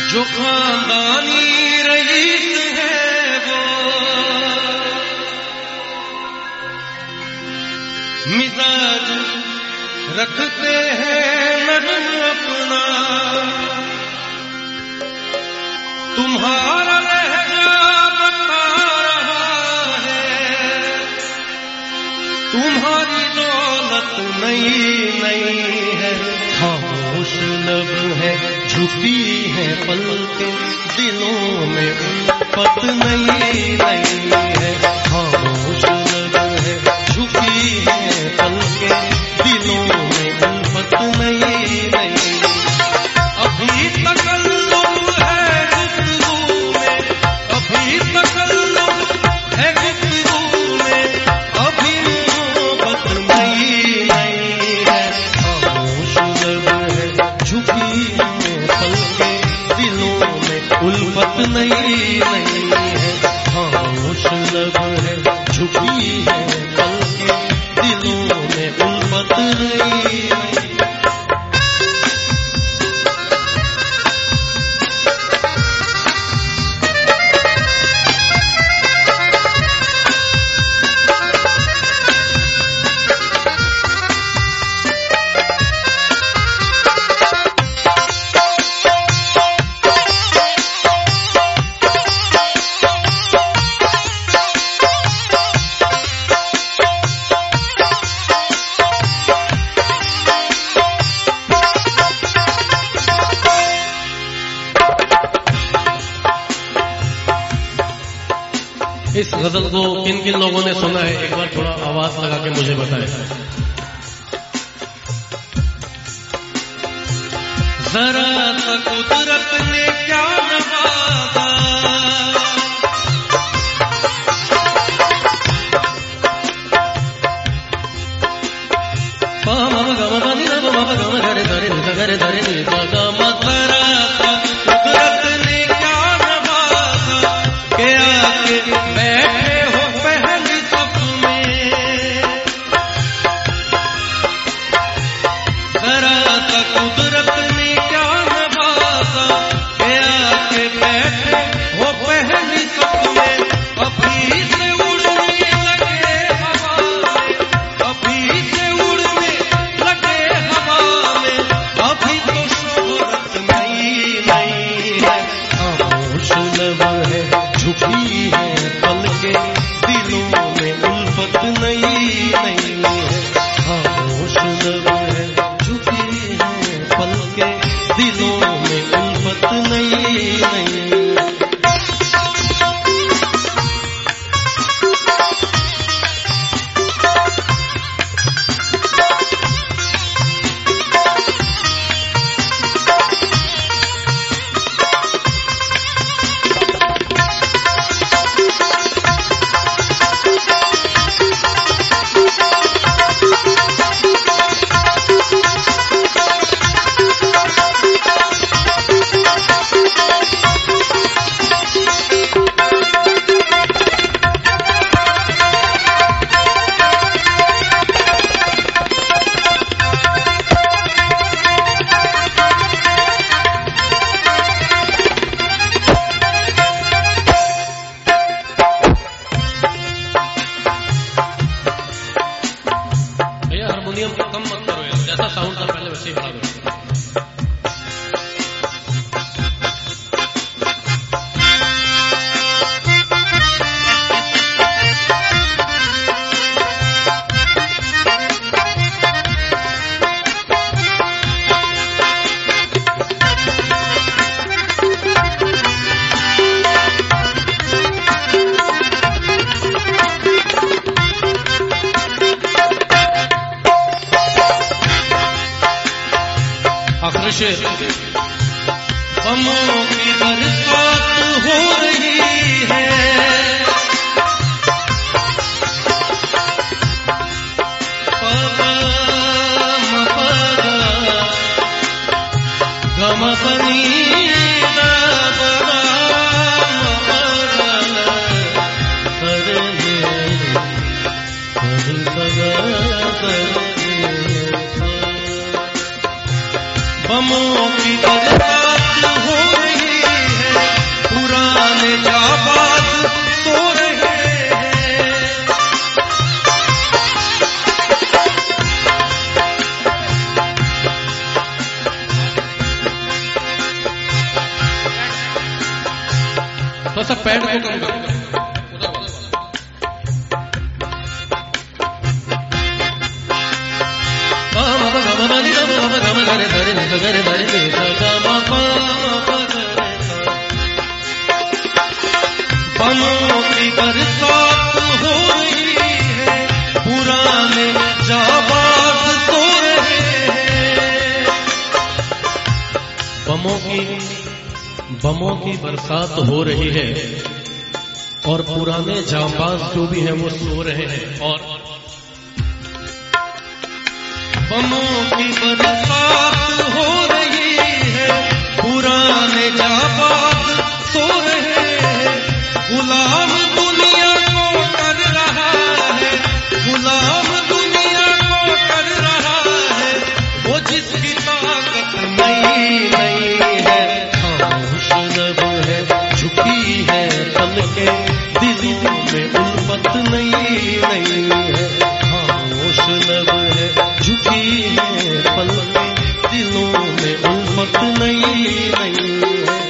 जो खानदानी रईस है वो मिजाज रखते हैं नरम अपना, तुम्हारा लहजा बता रहा है, तुम्हारी दौलत नई नई है, खामोश लब है झुकी है पलकें, दिलों में उल्फत नई नई है, खामोश लब है झुकी है पलकें, दिलों में उल्फत नई नई। अभी तकल्लुफ है गुफ्तगू में, अभी तकल्लुफ है गुफ्तगू में, अभी मोहब्बत नई नई है, खामोश लब है झुकी है पलकें, दिलों में उल्फत नई नई है, खामोश लब है झुकी है पलकें, दिलों में उल्फत नई नई। इस गजल को किन किन लोगों ने सुना है, एक बार थोड़ा आवाज लगा के मुझे बताएं। जरा सा कुदरत ने क्या नवाजा, कुदरत ने क्या नवाजा के आके बैठे हो पहली सफ में, जरा सा कुदरत ने क्या नवाजा के आके बैठे हो पहली सफ में, अभी से उड़ने लगे हवा में, अभी से उड़ने लगे हवा में, अभी तो शोहरत नई नई है, खामोश लब है झुकी है पलकें, दिलों में उल्फत नई नई है, खामोश लब है झुकी है पलकें, दिलों में उल्फत नई नई। हारमोनियम को कम मत करो यार, जैसा साउंड था पहले वैसे ही बढ़ा दो। बमों की बरसात हो रही है, गम बनी बमों की बरसात हो रही थोड़ा सा पैड को कम करो। बमों की बरसात हो रही है, पुराने जाबाज सो रहे हैं। बमों की बरसात हो रही है और पुराने जाबाज जो भी हैं वो सो रहे हैं। और बमों की बरसात हो रही है, पुराने जाबाज सो रहे हैं। गुलाम दुनिया को कर रहा है, गुलाम दुनिया को कर रहा है, वो जिसकी ताकत नहीं है। खामोश लब है, झुकी है पलकें, दिलों में उल्फत नहीं है। खामोश लब है, झुकी है पलकें, दिलों में उल्फत नहीं है।